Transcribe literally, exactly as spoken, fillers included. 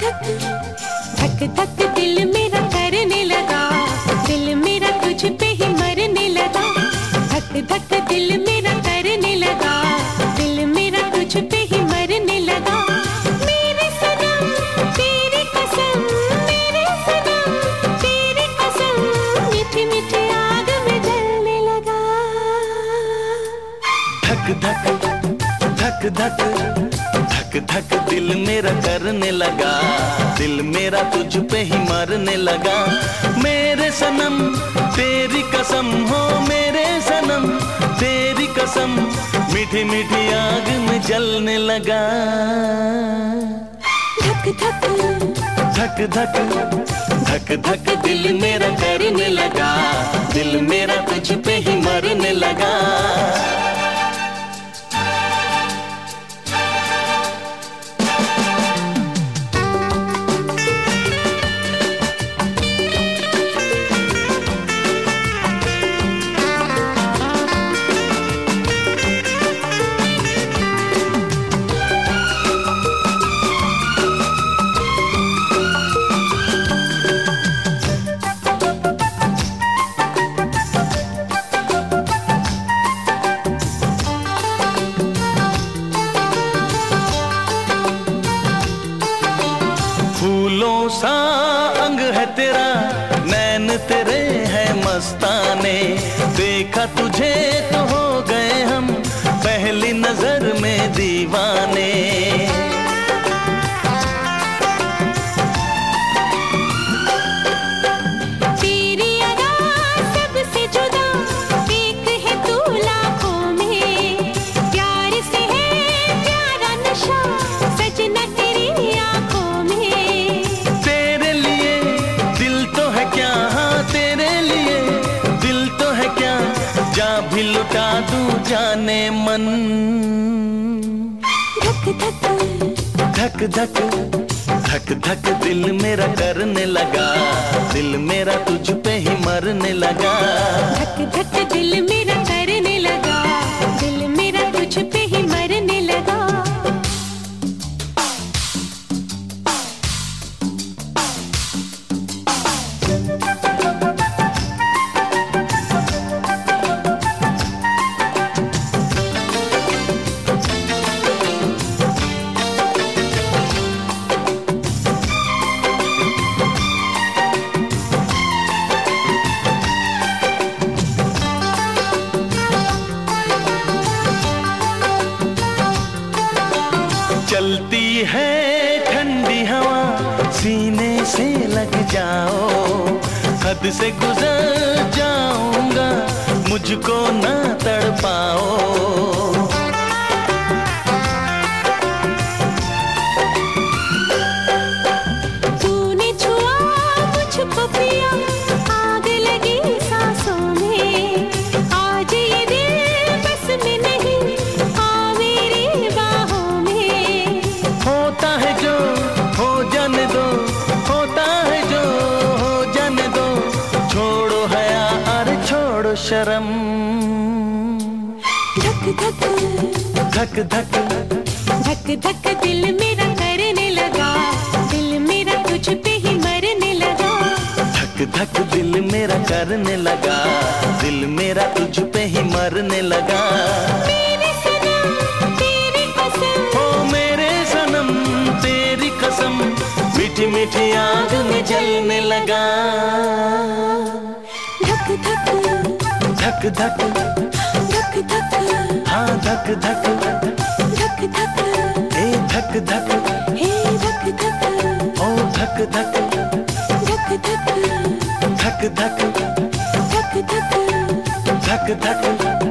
धक धक दिल मेरा करने लगा, दिल मेरा तुझ पे ही मरने लगा। धक धक दिल मेरा करने लगा, दिल मेरा तुझ पे ही मरने लगा। मेरे सनम तेरी कसम, मेरे सनम तेरी कसम, मीठी मीठी आग में जलने लगा। धक धक धक धक धक धक दिल मेरा करने लगा, दिल मेरा तुझ पे ही मरने लगा। मेरे सनम तेरी कसम हो, मेरे सनम तेरी कसम, मीठी मीठी आग में जलने लगा। धक धक धक धक धक धक दिल मेरा करने लगा, दिल मेरा तुझ पे ही मरने लगा। फूलों सा अंग है तेरा, नैन तेरे है मस्ताने। देखा तुझे तो हो गए हम पहली नजर में दीवाने। तेरी अदा सबसे जुदा, एक है तू लाखों में। प्यार से है प्यारा नशा, सजना तेरी आंखों में। तेरे लिए दिल तो है क्या, हाँ तेरे लिए दिल तो है क्या, जा भी लुटा दूं जाने मन। धक धक धक धक धक धक दिल मेरा करने लगा, दिल मेरा तुझ पे ही मरने लगा। धक धक दिल मेरा करने लगा, दिल मेरा तुझ पे ही मरने लगा। चलती है ठंडी हवा, सीने से लग जाओ। हद से गुजर जाऊंगा, मुझको ना तड़पाओ। तूने छुआ मुझको पिया, आग लगी सांसों में। आज ये दिल बस में नहीं, आ मेरी बाहों में। होता है जो हो जाने दो, होता है जो हो जाने दो। छोड़ो हया अरे छोड़ो शर्म। धक धक धक धक धक धक दिल मेरा करने लगा, दिल मेरा तुझ पे ही मरने लगा। धक धक दिल मेरा करने लगा, दिल मेरा तुझ पे ही मरने लगा। मेरे सनम तेरी कसम, ओ मेरे सनम तेरी कसम, मीठी मीठी आग में जलने लगा। धक धक धक धक धक धक हाँ धक धक धक धक ए धक धक हे धक धक ओ धक धक धक धक धक धक धक धक धक धक